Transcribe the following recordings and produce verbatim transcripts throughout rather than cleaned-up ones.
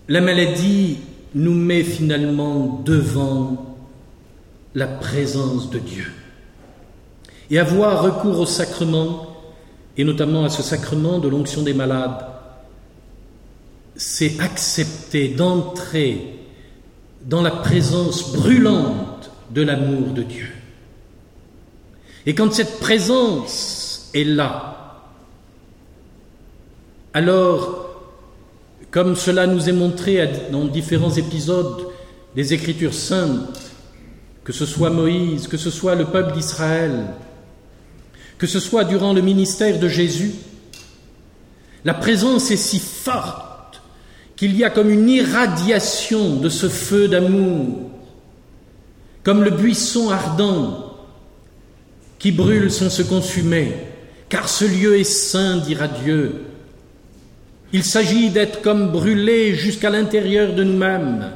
la maladie nous met finalement devant la présence de Dieu. Et avoir recours au sacrement, et notamment à ce sacrement de l'onction des malades, c'est accepter d'entrer dans la présence brûlante de l'amour de Dieu. Et quand cette présence est là, alors, comme cela nous est montré dans différents épisodes des Écritures saintes, que ce soit Moïse, que ce soit le peuple d'Israël, que ce soit durant le ministère de Jésus, la présence est si forte qu'il y a comme une irradiation de ce feu d'amour, comme le buisson ardent qui brûle sans se consumer, car ce lieu est saint, dira Dieu. Il s'agit d'être comme brûlés jusqu'à l'intérieur de nous-mêmes.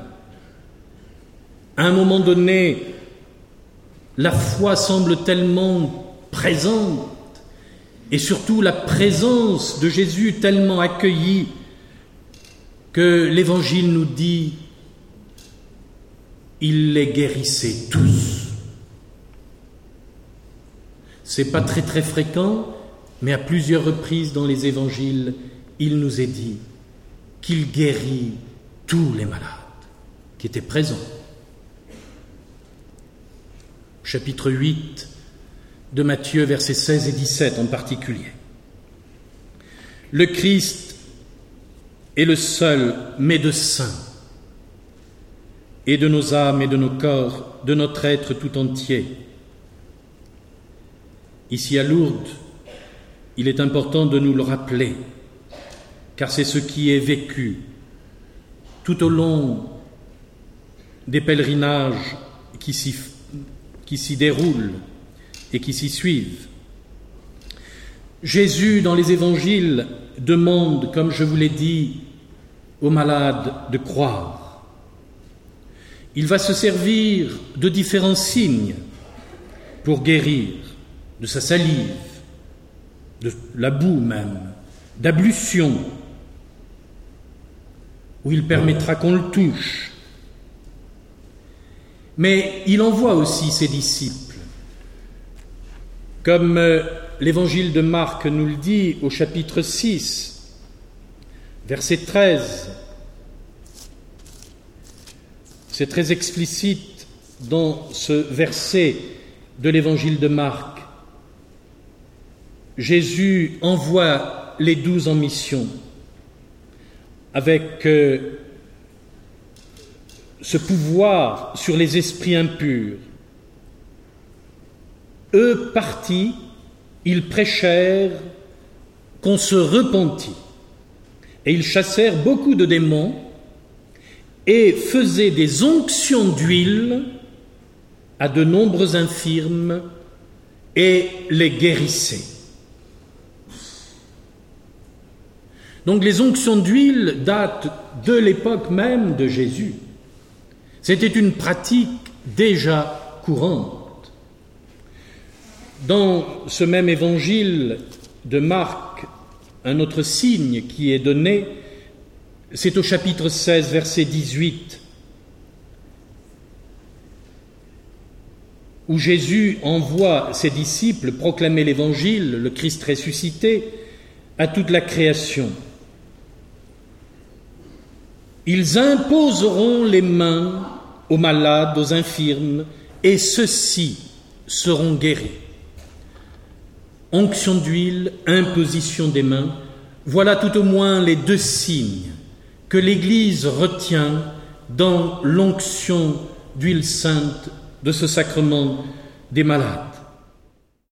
À un moment donné, la foi semble tellement présente, et surtout la présence de Jésus tellement accueillie, que l'Évangile nous dit « Il les guérissait tous ». C'est pas très très fréquent, mais à plusieurs reprises dans les Évangiles, il nous est dit qu'il guérit tous les malades qui étaient présents. Chapitre huit de Matthieu, versets seize et dix-sept en particulier. Le Christ est le seul médecin, et de nos âmes et de nos corps, de notre être tout entier. Ici à Lourdes, il est important de nous le rappeler, car c'est ce qui est vécu tout au long des pèlerinages qui s'y, qui s'y déroulent et qui s'y suivent. Jésus, dans les évangiles, demande, comme je vous l'ai dit, aux malades de croire. Il va se servir de différents signes pour guérir, de sa salive, de la boue même, d'ablution, où il permettra qu'on le touche. Mais il envoie aussi ses disciples, comme l'évangile de Marc nous le dit au chapitre six, verset treize. C'est très explicite dans ce verset de l'évangile de Marc. Jésus envoie les douze en mission avec euh, ce pouvoir sur les esprits impurs. Eux partis, ils prêchèrent qu'on se repentit, et ils chassèrent beaucoup de démons et faisaient des onctions d'huile à de nombreux infirmes et les guérissaient. Donc les onctions d'huile datent de l'époque même de Jésus. C'était une pratique déjà courante. Dans ce même évangile de Marc, un autre signe qui est donné, c'est au chapitre seize, verset dix-huit, où Jésus envoie ses disciples proclamer l'évangile, le Christ ressuscité, à toute la création. Ils imposeront les mains aux malades, aux infirmes, et ceux-ci seront guéris. Onction d'huile, imposition des mains, voilà tout au moins les deux signes que l'Église retient dans l'onction d'huile sainte de ce sacrement des malades.